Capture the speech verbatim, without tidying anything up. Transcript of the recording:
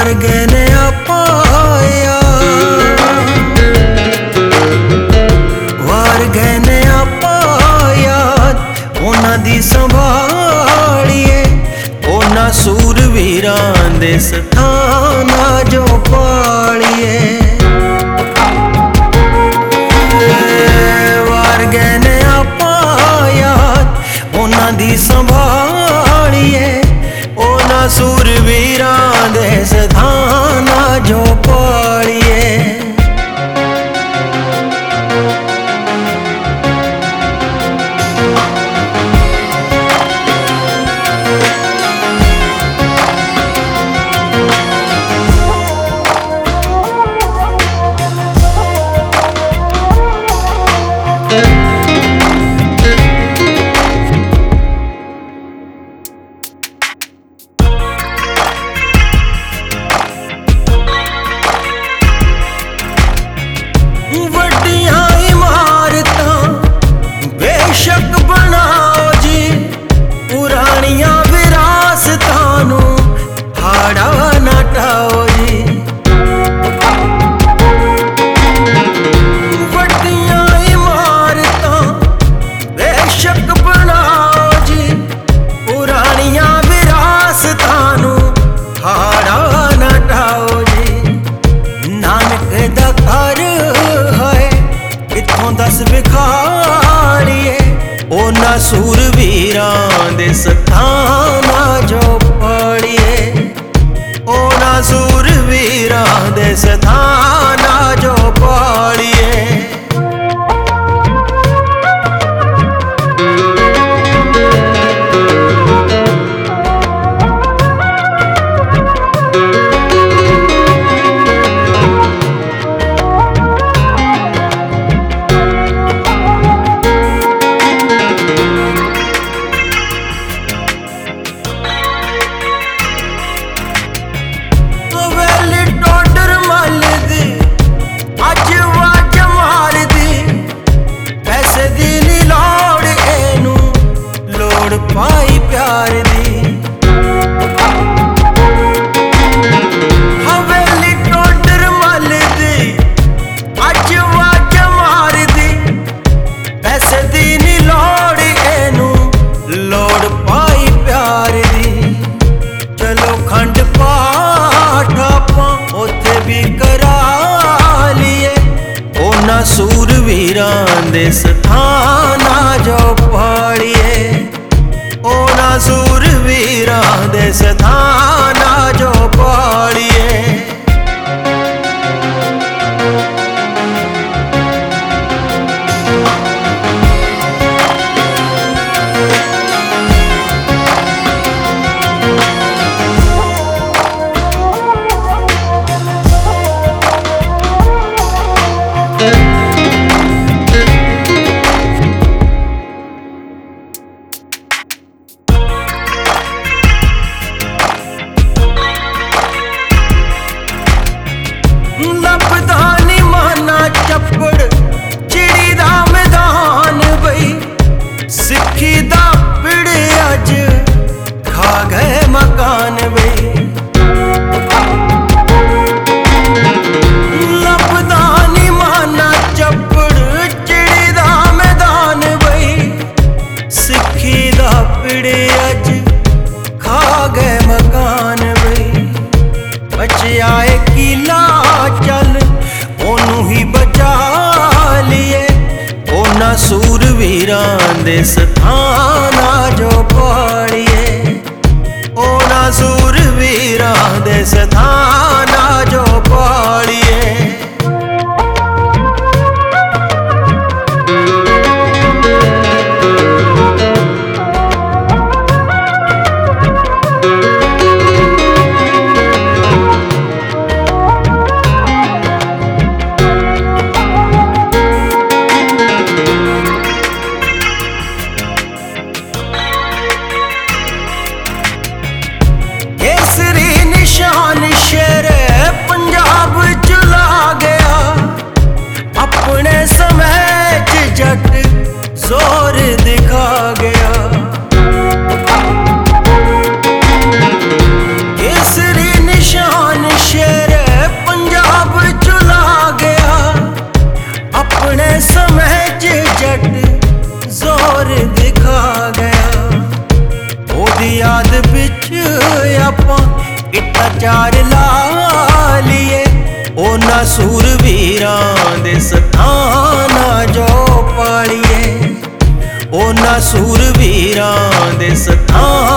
ਵਾਰ ਗਏ ਨੇ ਆਪਾਂ ਯਾਦ, ਵਾਰ ਗਏ ਨੇ ਆਪਾਂ ਯਾਦ, ਉਹਨਾਂ ਦੀ ਸੰਭਾਲੀਏ, ਉਹਨਾਂ ਸੂਰਵੀਰਾਂ ਦੇ ਸਥਾਨਾਂ ਜੋ ਪਾਲੀਏ। ਵਾਰ ਗਏ ਨੇ ਆਪਾਂ ਯਾਦ, ਉਹਨਾਂ ਦੀ ਸੰਭਾਲੀਏ, ਉਹਨਾਂ ਸੂਰਵੀਰਾਂ ਦੇ ਸਥਾਨਾਂ ਜੋ ਪਾਲੀਏ। दस विखाड़िए ਉਹਨਾਂ ਸੂਰਵੀਰਾਂ ਦੇ ਸਥਾਨਾਂ ਜੋ ਪਾਲੀਏ, ਉਹਨਾਂ ਸੂਰਵੀਰਾਂ ਦੇ ਸਥਾਨਾਂ ਜੋ ਪਾਲੀਏ। पाई प्यार दी हवेली टोडर मल दी, अज वाज मार दी, पैसे दी नी लोड़ एनू, लोड़ पाई प्यार दी। चलो खंड पाठ आपां उत्थे भी करा लीए, उन्हां सूरवीरां दे सथानां जो पालीए, ਉਹਨਾਂ ਸੂਰਵੀਰਾਂ ਦੇ ਸਥਾਨਾਂ ਜੋ ਪਾਲੀਏ। ਲੱਭਦਾ ਨੀ ਮਾਨਾ ਚੱਪੜ ਚਿੜੀ ਦਾ ਮੈਦਾਨ ਬਈ, ਸਿੱਖੀ ਦਾ ਪਿੜ ਅੱਜ ਖਾ ਗਏ ਮਕਾਨ ਬਈ। ਲੱਭਦਾ ਨੀ ਮਾਨਾ ਚੱਪੜ ਚਿੜੀ ਦਾ ਮੈਦਾਨ ਬਈ, ਸਿੱਖੀ ਦਾ ਪਿੜ ਅੱਜ ਖਾ ਗਏ ਮਕਾਨ ਬਈ। ਬਚਿਆ ਏ ਕਿਲਾ चल ओनू ही बचा लिए, ओना सूरवीरां दे सथानां जो पालीए, ओना सूरवीरां दे सथानां जो पालीए। निशान शे याद बिच आपां इट्टा चार ला लीए। उन्हां सूरवीरां दे सथाना जो पालिए, उन्हां सूरवीरां दे सथाना